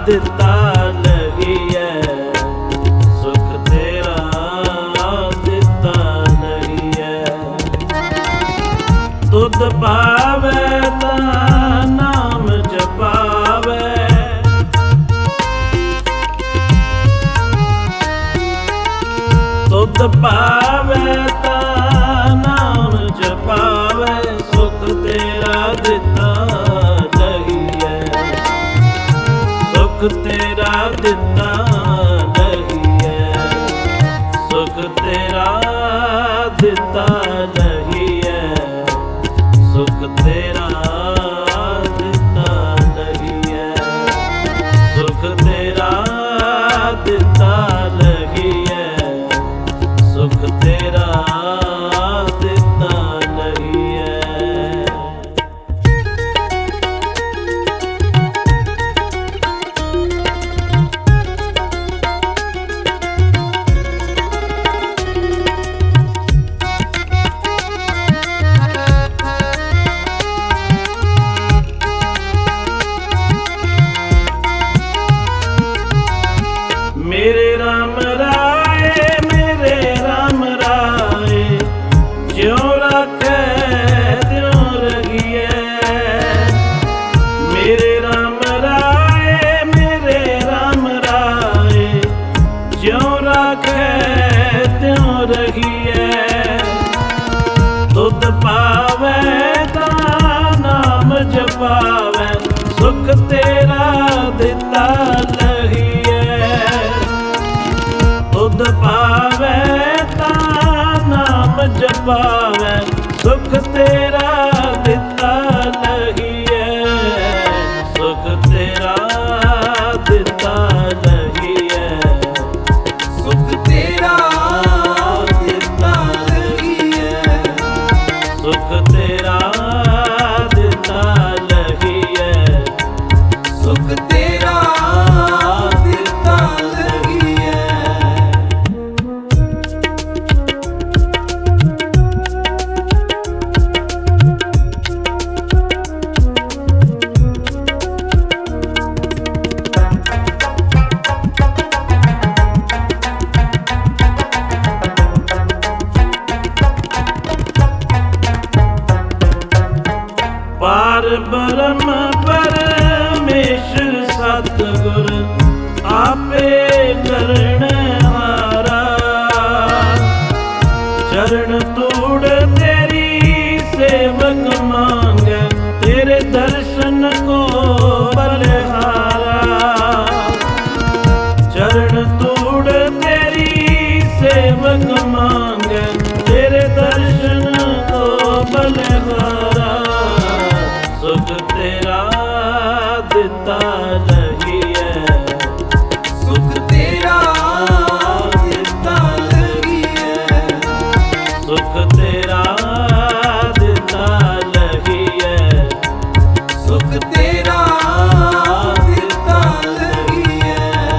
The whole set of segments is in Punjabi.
ਦਿੱਤਾ ਲਹੀਐ, ਸੁਖ ਤੇਰਾ ਦਿੱਤਾ ਲਹੀਐ। ਤੁਧ ਪਾਵੈ ਤਾਂ ਨਾਮ ਜਪਾਵੈ, ਤੁਧ ਪਾਵੈ ਤਾਂ ਨਾਮ ਜਪਾਵੈ, ਸੁਖ ਤੇਰਾ ਦਿੱਤਾ ਲਹੀਐ, ਸੁਖ ਤੇਰਾ ਦਿੱਤਾ ਲਹੀਐ, ਸੁਖ ਤੇਰਾ ਦਿੱਤਾ ਲਹੀਐ, ਸੁਖ ਤੇਰਾ ਦਿੱਤਾ ਲਹੀਐ, ਸੁਖ ਤੇਰਾ ਦਿੱਤਾ ਲਹੀਐ, ਸੁਖ ਤੇਰਾ ਦਿੱਤਾ ਲਹੀਐ। ਮੇਰੇ ਰਾਮ ਰਾਏ, ਮੇਰੇ ਰਾਮ ਰਾਏ, ਜਿਉ ਰਾਖੈ ਤਿਉ ਰਹੀਐ। ਮੇਰੇ ਰਾਮ ਰਾਏ, ਮੇਰੇ ਰਾਮ ਰਾਏ, ਜਿਉ ਰਾਖੈ ਤਿਉ ਰਹੀਐ। ਤੁਧ ਪਾਵੈ ਤਾਂ ਨਾਮ ਜਪਾਵੈ, ਸੁਖ ਤੇਰਾ ਦਿੱਤਾ ਲਹੀਐ। ਤੁਧ ਪਾਵੈ ਤਾਂ ਨਾਮ ਜਪਾਵੈ, ਸੁਖ ਤੇਰਾ ਦਿੱਤਾ ਲਹੀਐ, ਸੁਖ ਤੇਰਾ ਦਿੱਤਾ ਲਹੀਐ, ਸੁਖ ਤੇਰਾ ਦਿੱਤਾ ਲਹੀਐ, ਸੁਖ ਤੇਰਾ ਦਿੱਤਾ ਲਹੀਐ, ਸੁਖ ਤੇਰਾ ਦਿੱਤਾ ਲਹੀਐ। ਪਾਰ ਬ੍ਰਹਮ ਪਰਮੇਸ਼ਰ ਸਤਿਗੁਰ, ਆਪੇ ਕਰਨਹਾਰਾ। ਚਰਨ ਧੂੜ ਤੇਰੀ ਸੇਵਕ ਮੰਗੈ, ਤੇਰੇ ਦਰਸ਼ਨ ਕੋ ਬਲਿਹਾਰਾ। ਚਰਨ ਧੂੜ ਤੇਰੀ ਸੇਵਕ ਮੰਗੈ, ਤੇਰੇ ਦਰਸ਼ਨ ਕੋ ਬਲਿਹਾਰਾ। ਸੁਖ ਤੇਰਾ ਦਿੱਤਾ ਲਹੀਐ, ਸੁਖ ਤੇਰਾ ਦਿੱਤਾ ਲਹੀਐ, ਸੁਖ ਤੇਰਾ ਦਿੱਤਾ ਲਹੀਐ, ਸੁਖ ਤੇਰਾ ਦਿੱਤਾ ਲਹੀਐ।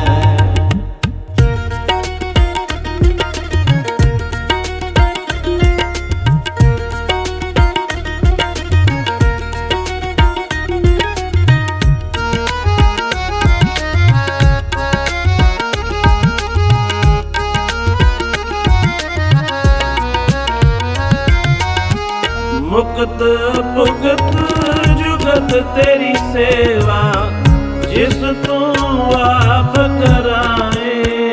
ਮੁਕਤ ਭੁਗਤ ਜੁਗਤ ਤੇਰੀ ਸੇਵਾ, ਜਿਸ ਤੂੰ ਆਪ ਕਰਾਏ।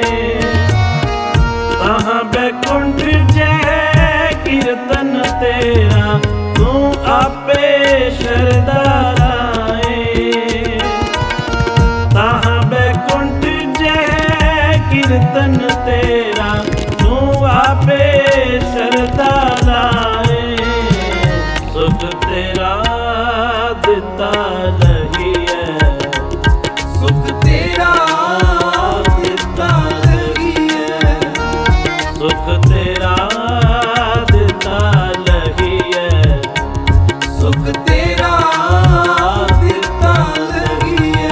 ਤਹਾਂ ਬੈਕੁੰਠ ਜੈ ਕੀਰਤਨ ਤੇਰਾ, ਤੂੰ ਆਪੇ ਸ਼ਰਧਾ ਲਾਏ। ਤਹਾਂ ਬੈਕੁੰਠ ਜੈ ਕੀਰਤਨ ਤੇਰਾ, ਤੂੰ ਆਪੇ ਸ਼ਰਧਾ ਲਾਏ। ਸੁਖ ਤੇਰਾ ਦਿੱਤਾ ਲਹੀਐ, ਸੁਖ ਤੇਰਾ ਦਿੱਤਾ ਲਹੀਐ, ਸੁਖ ਤੇਰਾ ਦਿੱਤਾ ਲਹੀਐ, ਸੁਖ ਤੇਰਾ ਦਿੱਤਾ ਲਹੀਐ।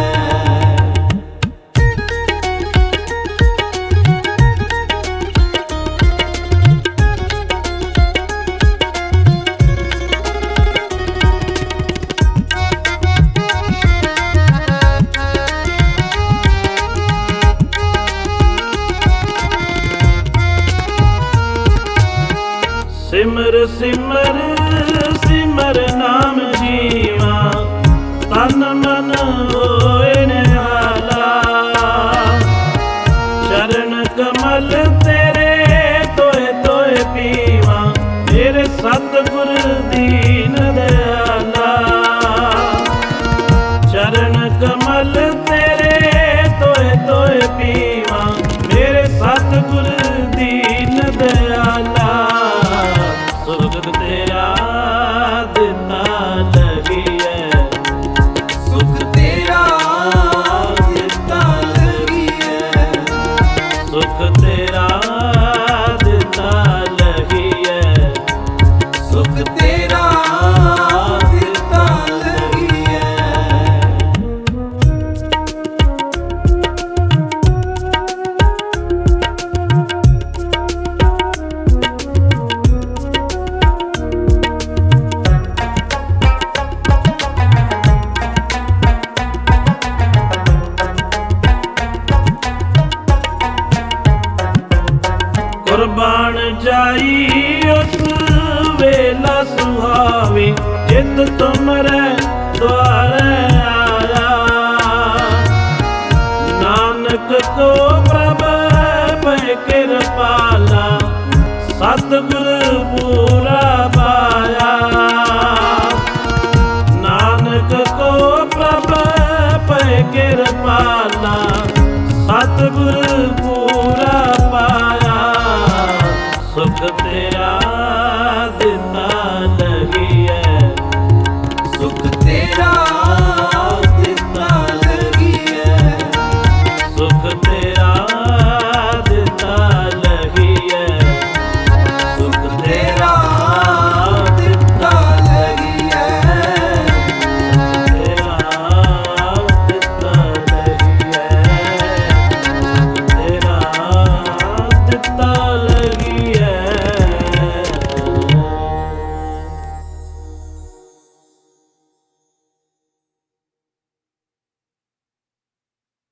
ਜਾਈ ਉਸ ਵੇਲਾ ਸੁਹਾਵੇ, ਜਿਤ ਤੁਮਰੇ ਦੁਆਰੇ ਆਇਆ। ਨਾਨਕ ਕੋ ਪ੍ਰਭ ਭਇ ਕਿਰਪਾਲਾ, ਸਤਿਗੁਰ ਪੂਰਾ ਪਾਇਆ। ਨਾਨਕ ਕੋ ਪ੍ਰਭ ਭਇ ਕਿਰਪਾਲਾ, ਸਤਿਗੁਰ